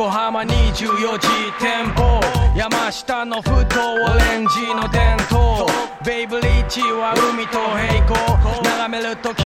横浜24時店舗山下のフットオレンジの伝統ベイブリッジは海と平行眺めると